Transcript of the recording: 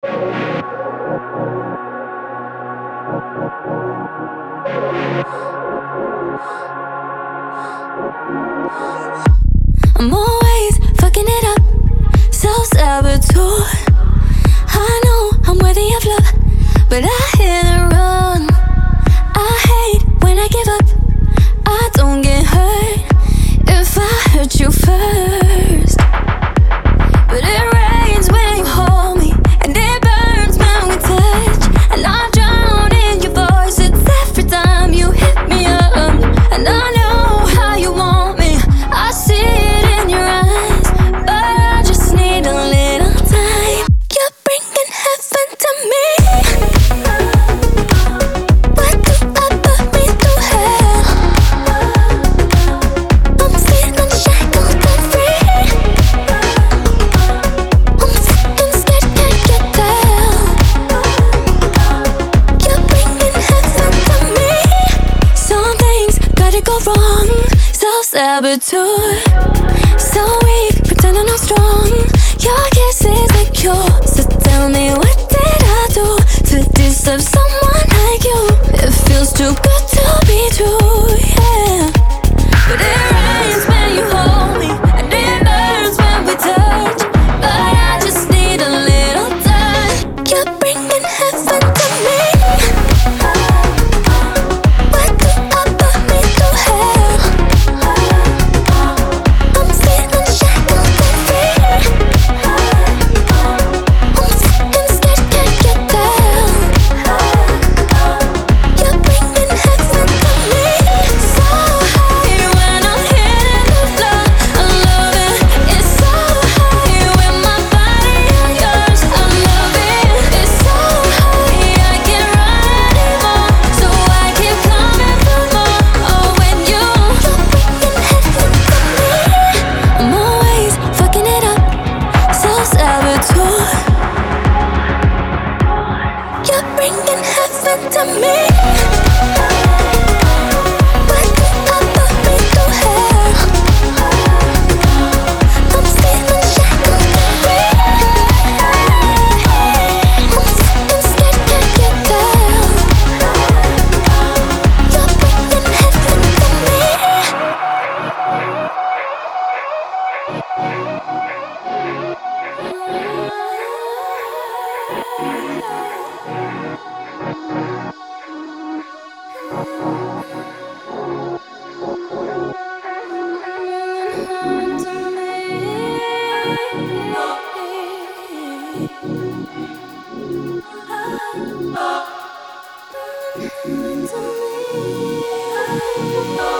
I'm always fucking it up, self-saboteur. I know I'm worthy of love, but I hit and run. I hate when I give up, I don't get hurt if I hurt you first. But it rains when you hold me, and it burns when we touch. And I drown in your voice, it's every time you hit me up. And I know how you want me, I see it in your eyes, but I just need a little time. You're bringing heaven to me. Why do I put me through hell? I'm feeling shackled and free. I'm fucking scared, can't you tell? You're bringing heaven to me. Some things gotta go wrong, self-saboteur. So weak, pretending I'm strong. Your kiss is a cure, so tell me what did I do to deserve someone like you? It feels too good to be true, yeah. But it rains when you hold me, and it burns when we touch. But I just need a little time. You're bringing heaven to me. Why do I put me through hell? I'm feeling shackled and free. I'm fucking scared, can't you tell? You're bringing heaven to me. So high when I'm hitting the floor, I love it. It's so high when my body on yours, I love it. It's so high I can't run anymore, so I keep coming for more. Oh, when you're bringing heaven to me. I'm always fucking it up, self-saboteur. You're bringing heaven to me. Why do I put me through hell? I'm feeling shackled and free. I'm fucking scared, can't you tell? You're bringing heaven to me. To me.